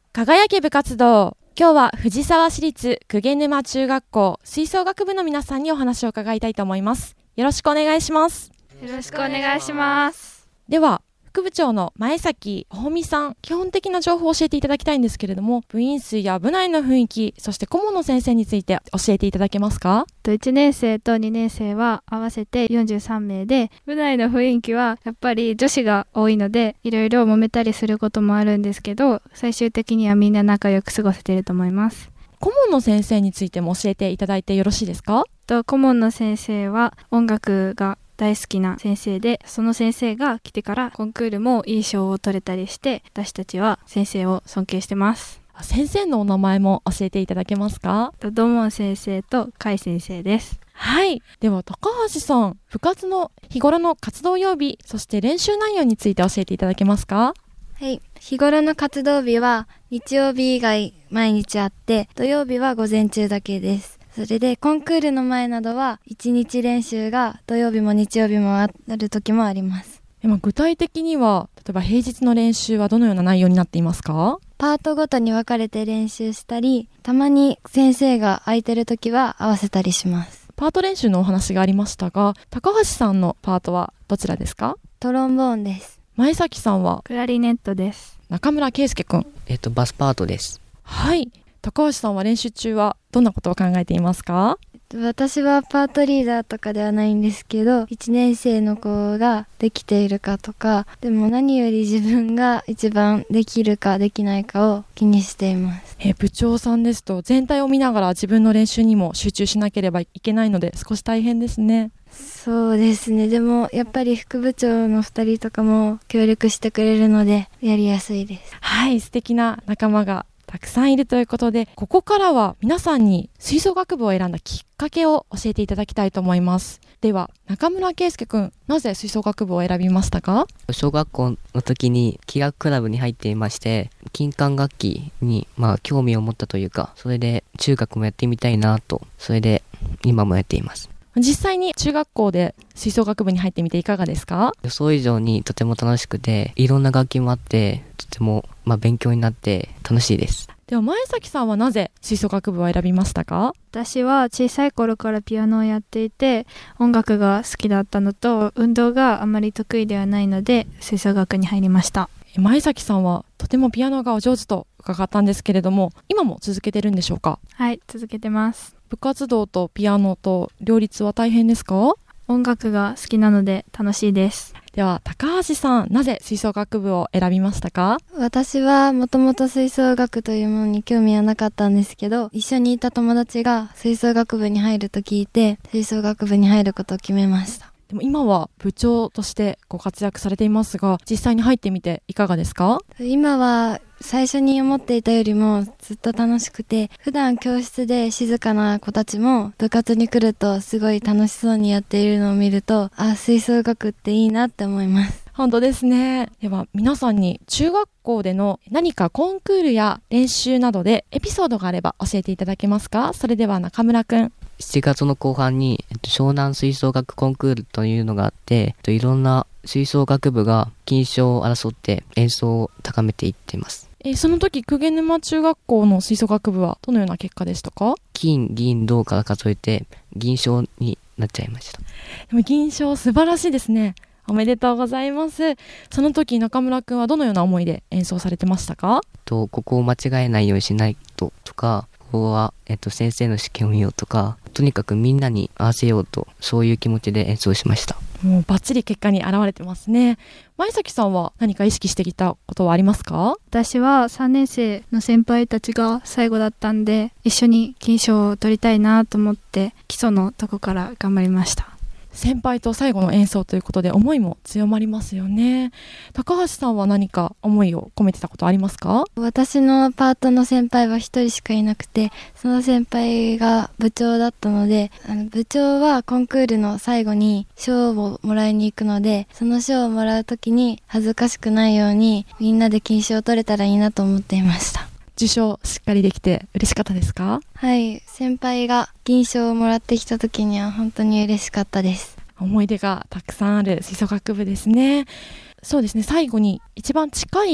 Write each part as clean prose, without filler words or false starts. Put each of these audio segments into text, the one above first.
輝け部活動。今日は藤沢市立鵠沼中学校吹奏楽部の皆さんにお話を伺いたいと思います。よろしくお願いします。 よろしくお願いします。 では副部長の前崎穂美さん、基本的な情報を教えていただきたいんですけれども、部員数や部内の雰囲気、そして顧問の先生について教えていただけますか 1年生と2年生は合わせて43名で、部内の雰囲気はやっぱり女子が多いので、いろいろ揉めたりすることもあるんですけど、最終的にはみんな仲良く過ごせていると思います。 顧問の先生についても教えていただいてよろしいですか？ 顧問の先生は音楽が大好きな先生で、その先生が来てからコンクールもいい賞を取れたりして、私たちは先生を尊敬してます。 先生のお名前も教えていただけますか？ 土門先生と甲斐先生です。 はい。では高橋さん、部活の日頃の活動曜日、そして練習内容について教えていただけますか？ はい。日頃の活動日は日曜日以外毎日あって、土曜日は午前中だけです。それでコンクールの前などは1日練習が土曜日も日曜日もある時もあります。 具体的には例えば平日の練習はどのような内容になっていますか？ パートごとに分かれて練習したり、たまに先生が空いてる時は合わせたりします。 パート練習のお話がありましたが、高橋さんのパートはどちらですか？ トロンボーンです。 前崎さんはクラリネットです。 中村圭介くん。 バスパートです。 はい。高橋さんは練習中はどんなことを考えていますか？ 私はパートリーダーとかではないんですけど、1年生の子ができているかとか、でも何より自分が一番できるかできないかを気にしています。 部長さんですと全体を見ながら自分の練習にも集中しなければいけないので少し大変ですね。 そうですね。でもやっぱり副部長の2人とかも協力してくれるのでやりやすいです。 はい、素敵な仲間がたくさんいるということで、ここからは皆さんに吹奏楽部を選んだきっかけを教えていただきたいと思います。では中村圭介くん、なぜ吹奏楽部を選びましたか？ 小学校の時に気楽クラブに入っていまして、金管楽器に興味を持ったというか、それで中学もやってみたいなと、それで今もやっています。 実際に中学校で吹奏楽部に入ってみていかがですか？ 予想以上にとても楽しくて、いろんな楽器もあってとても勉強になって楽しいです。 では前崎さんはなぜ吹奏楽部を選びましたか？ 私は小さい頃からピアノをやっていて、音楽が好きだったのと運動があまり得意ではないので吹奏楽に入りました。 前崎さんはとてもピアノがお上手と伺ったんですけれども、今も続けてるんでしょうか？ はい、続けてます。 部活動とピアノと両立は大変ですか？ 音楽が好きなので楽しいです。 では高橋さん、なぜ吹奏楽部を選びましたか？ 私はもともと吹奏楽というものに興味はなかったんですけど、一緒にいた友達が吹奏楽部に入ると聞いて、吹奏楽部に入ることを決めました。 でも今は部長としてご活躍されていますが、実際に入ってみていかがですか？ 今は最初に思っていたよりもずっと楽しくて、普段教室で静かな子たちも部活に来るとすごい楽しそうにやっているのを見ると、吹奏楽っていいなって思います。 本当ですね。では皆さんに中学校での何かコンクールや練習などでエピソードがあれば教えていただけますか？それでは中村くん。 7月の後半に、湘南吹奏楽コンクールというのがあって、いろんな吹奏楽部が金賞を争って演奏を高めていっています。 その時鵠沼中学校の吹奏楽部はどのような結果でしたか？ 金、銀、銅から数えて銀賞になっちゃいました。 でも銀賞素晴らしいですね。おめでとうございます。その時中村くんはどのような思いで演奏されてましたか？ ここを間違えないようにしないとか、ここは、先生の試験を見ようとか、とにかくみんなに合わせようと、そういう気持ちで演奏しました。 もうバッチリ結果に現れてますね。前崎さんは何か意識してきたことはありますか？ 私は3年生の先輩たちが最後だったんで、一緒に金賞を取りたいなと思って基礎のとこから頑張りました。 先輩と最後の演奏ということで思いも強まりますよね。高橋さんは何か思いを込めてたことありますか？ 私のパートの先輩は一人しかいなくて、その先輩が部長だったので、部長はコンクールの最後に賞をもらいに行くので、その賞をもらうときに恥ずかしくないようにみんなで金賞を取れたらいいなと思っていました。 受賞しっかりできて嬉しかったですか？ はい、先輩が銀賞をもらってきた時には本当に嬉しかったです。 思い出がたくさんある吹奏楽部ですね。そうですね、最後に一番近い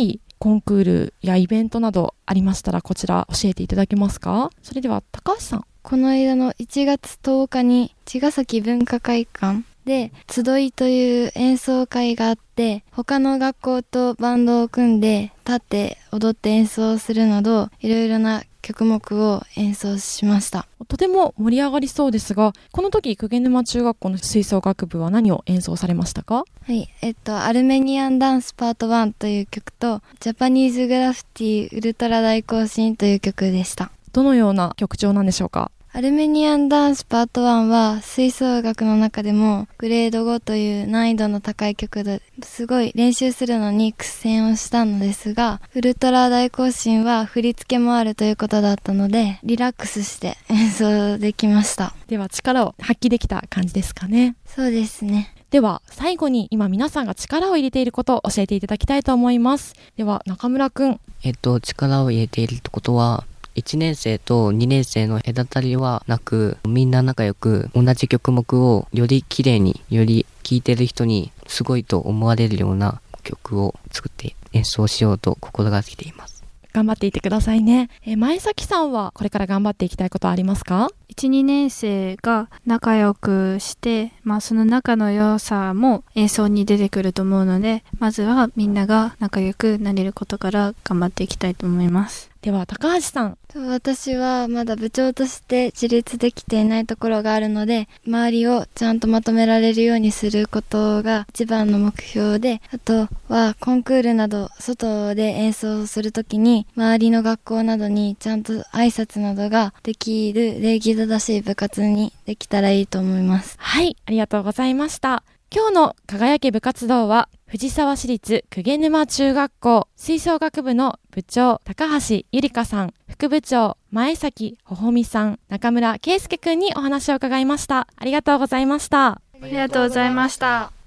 コンクールやイベントなどありましたらこちら教えていただけますか？それでは高橋さん。 この間の1月10日に茅ヶ崎文化会館で集いという演奏会があって、他の学校とバンドを組んで立って踊って演奏するなど、いろいろな曲目を演奏しました。 とても盛り上がりそうですが、この時鵠沼中学校の吹奏楽部は何を演奏されましたか？ はい、アルメニアンダンスパート1という曲と、ジャパニーズグラフィティウルトラ大行進という曲でした。 どのような曲調なんでしょうか？ アルメニアンダンスパート1は吹奏楽の中でもグレード5という難易度の高い曲ですごい練習するのに苦戦をしたのですが、ウルトラ大行進は振り付けもあるということだったのでリラックスして演奏できました。 では力を発揮できた感じですかね？ そうですね。 では最後に今皆さんが力を入れていることを教えていただきたいと思います。では中村くん。 力を入れているってことは、1年生と2年生の隔たりはなく、みんな仲良く同じ曲目をより綺麗に、より聴いてる人にすごいと思われるような曲を作って演奏しようと心がけています。 頑張っていてくださいね。前崎さんはこれから頑張っていきたいことはありますか ？1、2年生が仲良くして、その仲の良さも演奏に出てくると思うので、まずはみんなが仲良くなれることから頑張っていきたいと思います。 では高橋さん。 私はまだ部長として自立できていないところがあるので、周りをちゃんとまとめられるようにすることが一番の目標で、あとはコンクールなど外で演奏するときに周りの学校などにちゃんと挨拶などができる礼儀正しい部活にできたらいいと思います。 はい、ありがとうございました。今日の輝け部活動は藤沢市立鵠沼中学校吹奏楽部の部長高橋ゆりかさん、副部長前崎ほほみさん、中村圭介くんにお話を伺いました。ありがとうございました。 ありがとうございました。